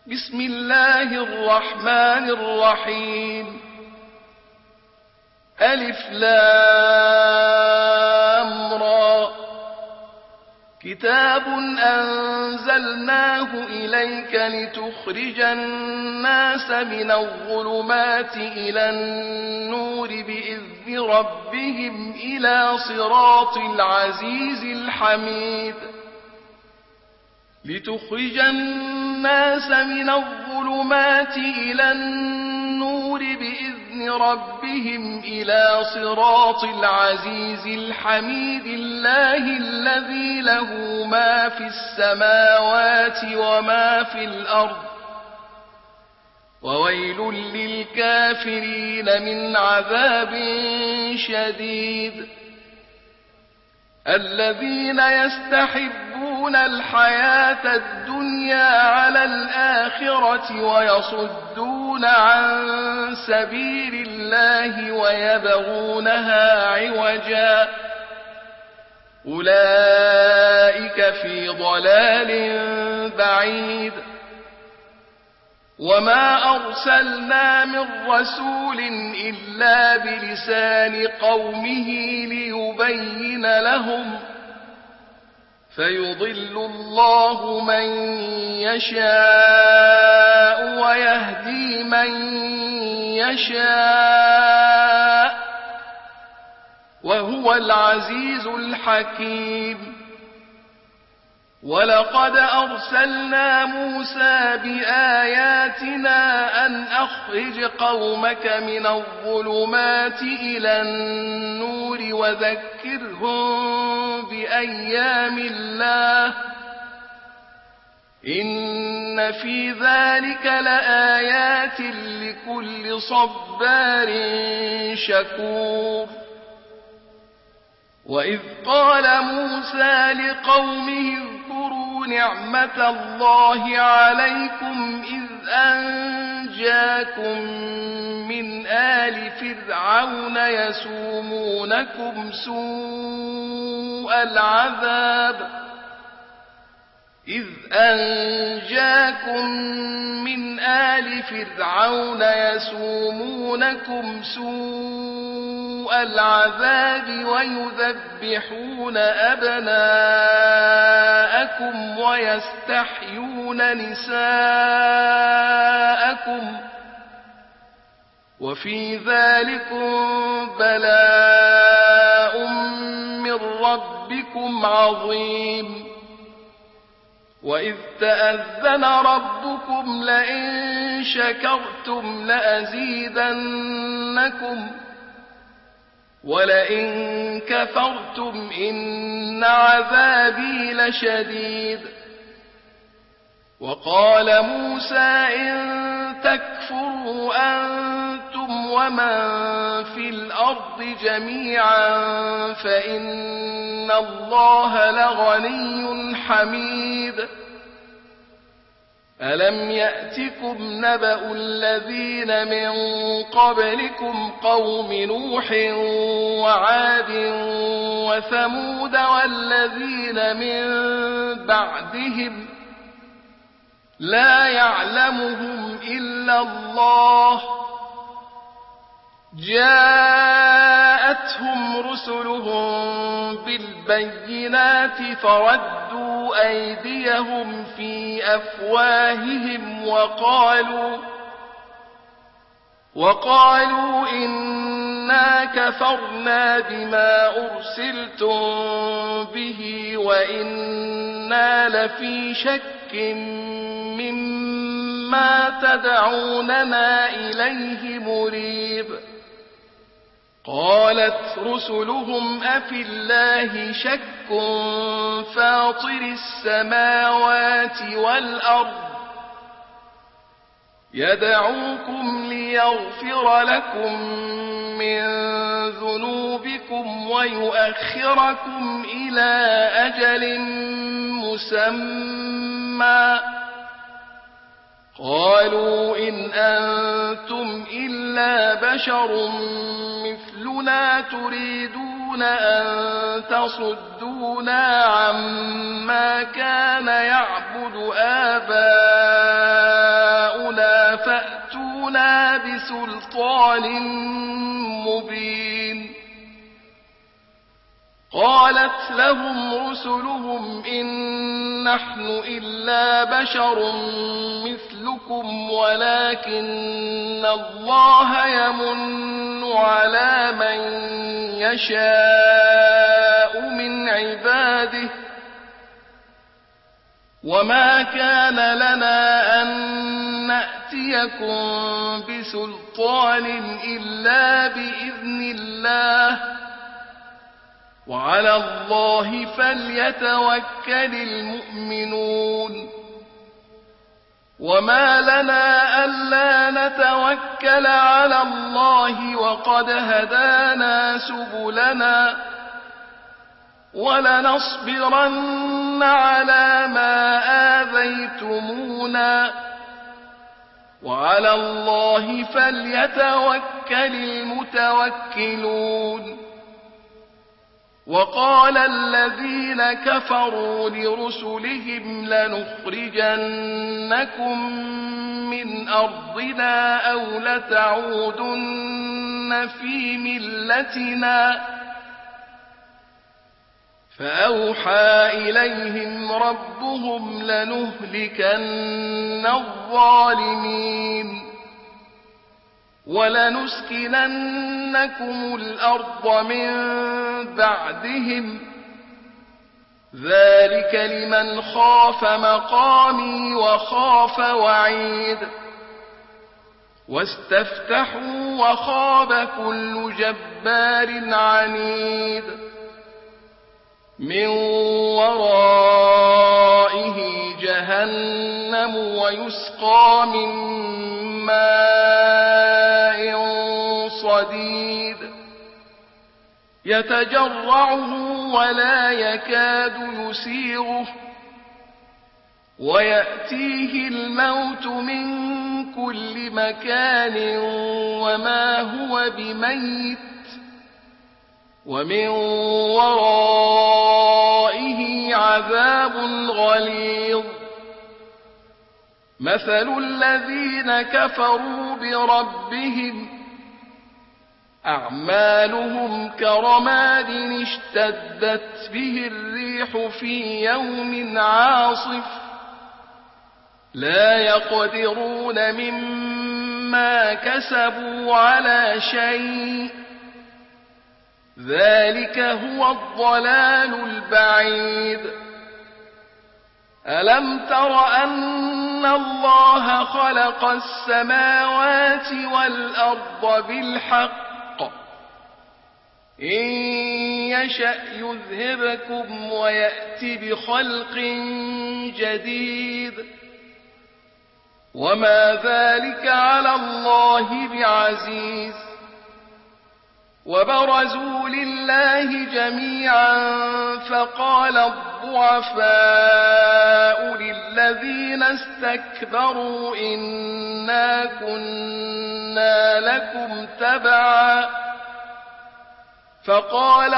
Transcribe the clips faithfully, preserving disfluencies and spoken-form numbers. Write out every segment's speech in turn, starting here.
بسم الله الرحمن الرحيم. ألف لام را. كتاب أنزلناه إليك لتخرج الناس من الظلمات إلى النور بإذن ربهم إلى صراط العزيز الحميد. لتخرج الناس من الظلمات إلى النور بإذن ربهم إلى صراط العزيز الحميد الله الذي له ما في السماوات وما في الأرض وويل للكافرين من عذاب شديد. الذين يستحبون الحياة الدنيا على الآخرة ويصدون عن سبيل الله ويبغونها عوجا أولئك في ضلال بعيد. وما أرسلنا من رسول إلا بلسان قومه ليبين لهم فيضل الله من يشاء ويهدي من يشاء وهو العزيز الحكيم. ولقد أرسلنا موسى بآياتنا أن أخرج قومك من الظلمات إلى النور وذكرهم بأيام الله إن في ذلك لآيات لكل صبار شكور. وإذ قال موسى لقومه اذكروا نعمة الله عليكم إذ أنجاكم من آل فرعون يسومونكم سوء العذاب إذ أنجاكم من آل فرعون يسومونكم سوء العذاب ويذبحون أبناءكم ويستحيون نساءكم وفي ذلكم بلاء من ربكم عظيم. وإذ تأذن ربكم لئن شكرتم لأزيدنكم ولئن كفرتم إن عذابي لشديد. وقال موسى إن تكفروا أنتم ومن في الأرض جميعا فإن الله لغني حميد. ألم يأتكم نبأ الذين من قبلكم قوم نوح وعاد وثمود والذين من بعدهم لا يعلمهم إلا الله جاءتهم رسلهم بالبينات فردوا أيديهم في أفواههم وقالوا وقالوا إنا كفرنا بما أرسلتم به وإنا لفي شك مما تدعوننا إليه مريب. قالت رسلهم أفي الله شك فاطر السماوات والأرض يدعوكم ليغفر لكم من ذنوبكم ويؤخركم إلى أجل مسمى قالوا إن أنتم إلا بشر مثلنا تريدون أن تصدونا عما كان يعبد آباؤنا تأتونا بسلطان مبين قالت لهم رسلهم إن نحن إلا بشر مثلكم ولكن الله يمن على من يشاء من عباده وما كان لنا أن نأتيكم بسلطان إلا بإذن الله وعلى الله فليتوكل المؤمنون وما لنا ألا نتوكل على الله وقد هدانا سبلنا ولنصبرن على ما آذيتمونا وعلى الله فليتوكل المتوكلون وقال الذين كفروا لرسلهم لنخرجنكم من أرضنا أو لتعودن في ملتنا فأوحى إليهم ربهم لنهلكن الظالمين ولنسكننكم الأرض من بعدهم ذلك لمن خاف مقامي وخاف وعيد واستفتحوا وخاب كل جبار عنيد من ورائه جهنم ويسقى من ماء صديد يتجرعه ولا يكاد يسيغه ويأتيه الموت من كل مكان وما هو بميت ومن ورائه عذاب غليظ مثل الذين كفروا بربهم أعمالهم كرماد اشتدت به الريح في يوم عاصف لا يقدرون مما كسبوا على شيء ذلك هو الضلال البعيد ألم تر أن الله خلق السماوات والأرض بالحق إن يشأ يذهبكم ويأتي بخلق جديد وما ذلك على الله بعزيز وبرزوا لله جميعا فقال الضعفاء للذين استكبروا إنا كنا لكم تبعا فقال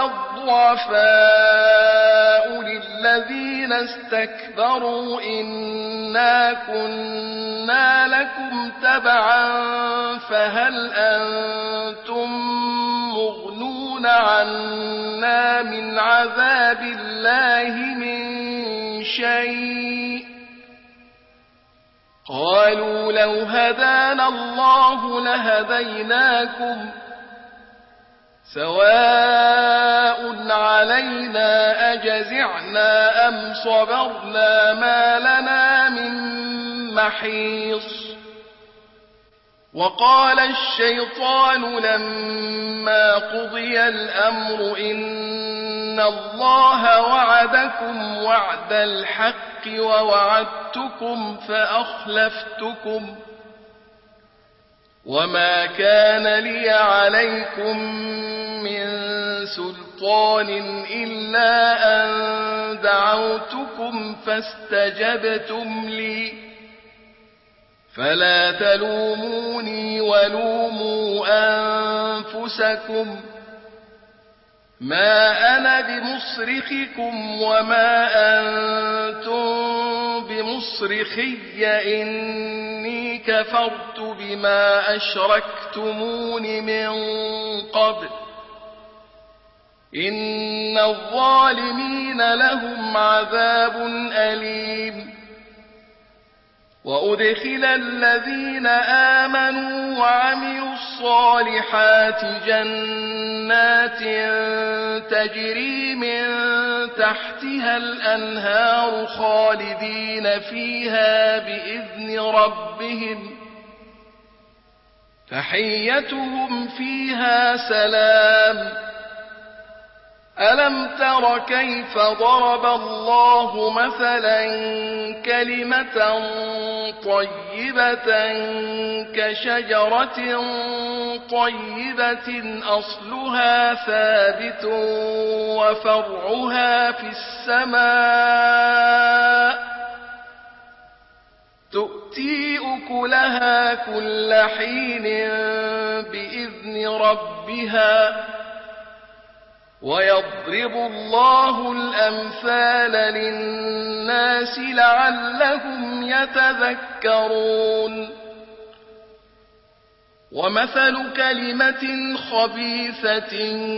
الضعفاء للذين استكبروا إنا كنا لكم تبعا فهل أنتم مغنون عنا من عذاب الله من شيء قالوا لو هدانا الله لهديناكم سواء علينا أجزعنا أم صبرنا ما لنا من محيص وقال الشيطان لما قضي الأمر إن الله وعدكم وعد الحق ووعدتكم فأخلفتكم وما كان لي عليكم من سلطان إلا أن دعوتكم فاستجبتم لي فلا تلوموني ولوموا أنفسكم ما أنا بمصرخكم وما أنتم بمصرخي إني كفرت بما أشركتمون من قبل إن الظالمين لهم عذاب أليم وأدخل الذين آمنوا وعملوا الصالحات جنات تجري من تحتها الأنهار خالدين فيها بإذن ربهم تحيتهم فيها سلام ألم تر كيف ضرب الله مثلا كلمة طيبة كشجرة طيبة أصلها ثابت وفرعها في السماء تؤتي أكلها كل حين بإذن ربها ويضرب الله الأمثال للناس لعلهم يتذكرون ومثل كلمة خبيثة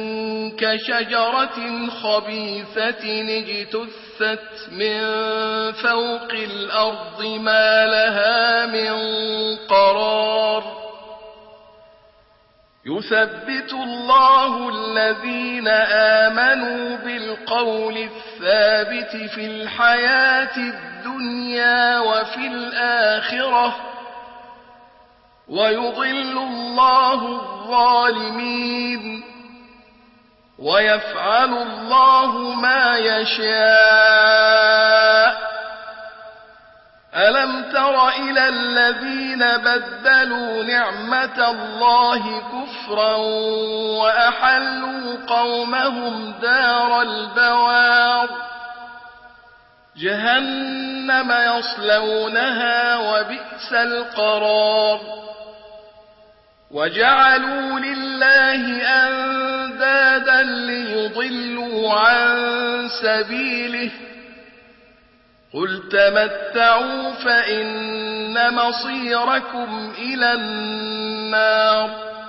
كشجرة خبيثة اجتثت من فوق الأرض ما لها من قرار يثبت الله الذين آمنوا بالقول الثابت في الحياة الدنيا وفي الآخرة ويضل الله الظالمين ويفعل الله ما يشاء ألم تر إلى الذين بدلوا نعمة الله كفرا وأحلوا قومهم دار البوار جهنم يصلونها وبئس القرار وجعلوا لله أندادا ليضلوا عن سبيله قل تمتعوا فإن مصيركم إلى النار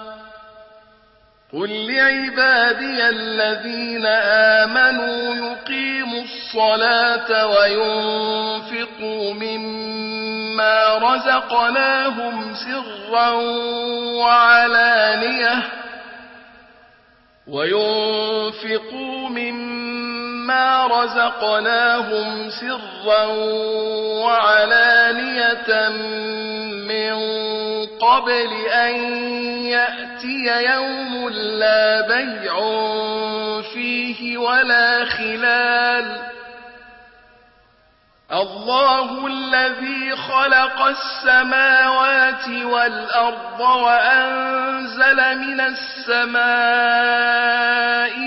قل لعبادي الذين آمنوا يقيموا الصلاة وينفقوا مما رزقناهم سرا وعلانية وينفقوا مما رزقناهم سرا وعلانية من قبل أن يأتي يوم لا بيع فيه ولا خلال الله الذي خلق السماوات والأرض وأنزل من السماء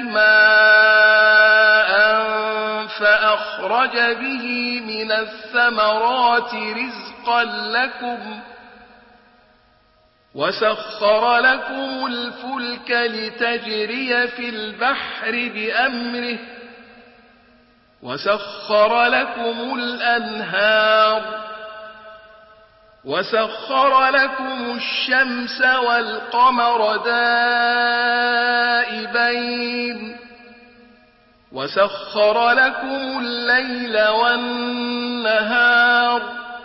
ماء فأخرج به من الثمرات رزقا لكم وسخر لكم الفلك لتجري في البحر بأمره وسخر لكم الأنهار وسخر لكم الشمس والقمر دائبين وسخر لكم الليل والنهار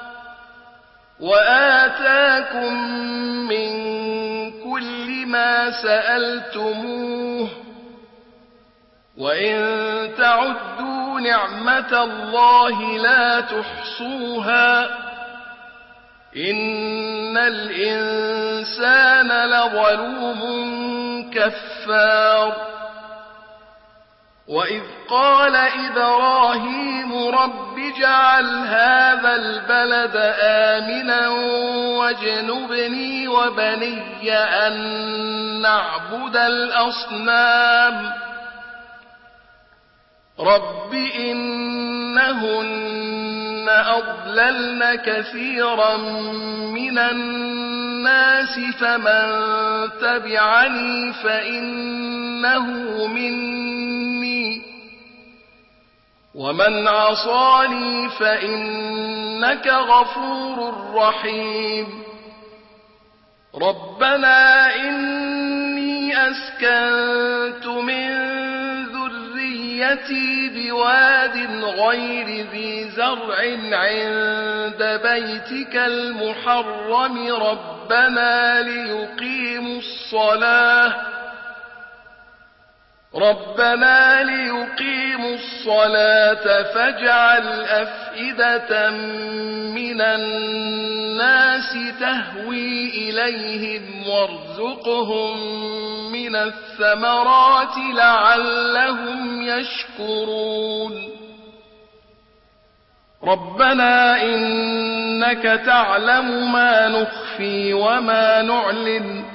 وآتاكم من كل ما سألتموه وإن تعدوا نعمة الله لا تحصوها إن الإنسان لظلوم كفار وإذ قال إبراهيم رب اجعل هذا البلد آمنا واجنبني وبني أن نعبد الأصنام رب إنهن أضللن كثيرا من الناس فمن تبعني فإنه مني ومن عصاني فإنك غفور رحيم ربنا إني أسكنت من ذريتي بواد غير ذي زرع عند بيتك المحرم ربنا ليقيموا الصلاة ربنا ليقيموا الصلاة فاجعل أفئدة من الناس تهوي إليهم وارزقهم من الثمرات لعلهم يشكرون ربنا إنك تعلم ما نخفي وما نعلن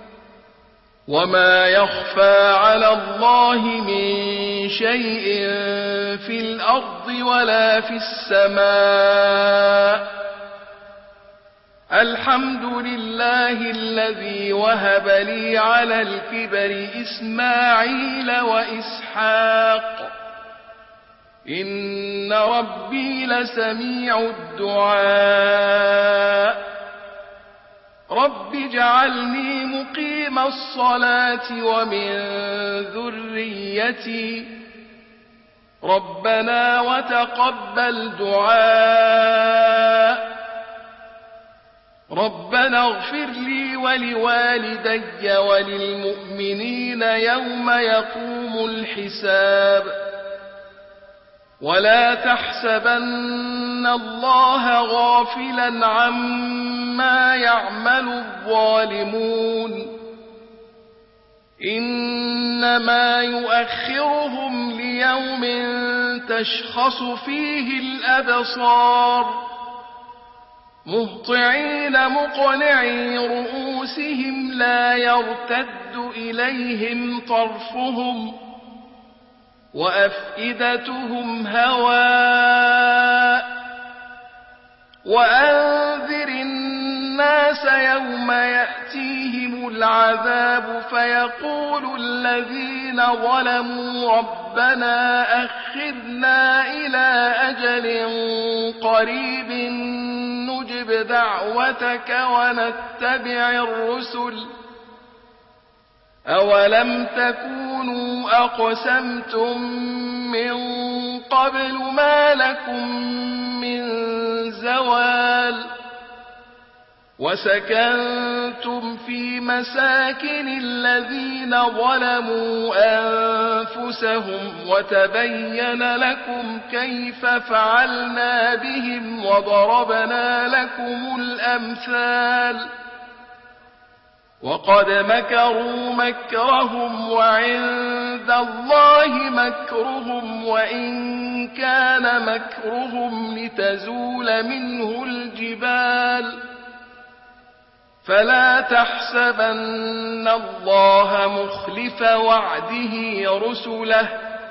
وما يخفى على الله من شيء في الأرض ولا في السماء الحمد لله الذي وهب لي على الكبر إسماعيل وإسحاق إن ربي لسميع الدعاء رب اجعلني مقيم الصلاة ومن ذريتي ربنا وتقبل دعاء ربنا اغفر لي ولوالدي وللمؤمنين يوم يقوم الحساب ولا تحسبن الله غافلا عما يعمل الظالمون إنما يؤخرهم ليوم تشخص فيه الأبصار مهطعين مقنعي رؤوسهم لا يرتد إليهم طرفهم وأفئدتهم هواء وأنذر الناس يوم يأتيهم العذاب فيقول الذين ظلموا ربنا أخذنا إلى أجل قريب نجب دعوتك ونتبع الرسل أولم تكونوا أقسمتم من قبل ما لكم من زوال وسكنتم في مساكن الذين ظلموا أنفسهم وتبين لكم كيف فعلنا بهم وضربنا لكم الأمثال وقد مكروا مكرهم وعند الله مكرهم وإن كان مكرهم لتزول منه الجبال فلا تحسبن الله مخلف وعده رسله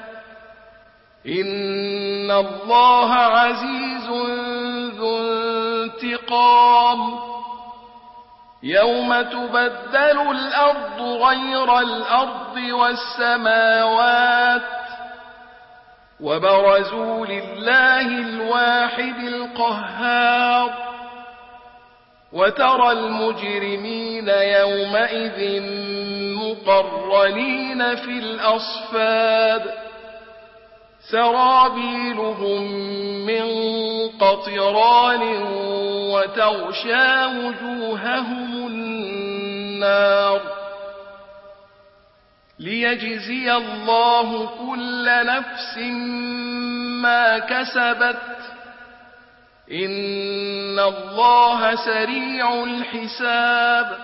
إن الله عزيز ذو انتقام يوم تبدل الأرض غير الأرض والسماوات وبرزوا لله الواحد القهار وترى المجرمين يومئذ مقرنين في الأصفاد سرابيلهم من قطران وتغشى وجوههم النار ليجزي الله كل نفس ما كسبت إن الله سريع الحساب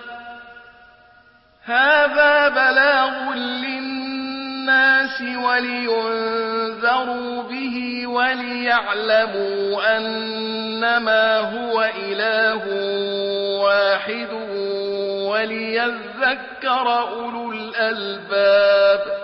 هذا بلاغ للناس ولينذروا به وليعلموا أنما هو إله واحد وليذكر أولو الألباب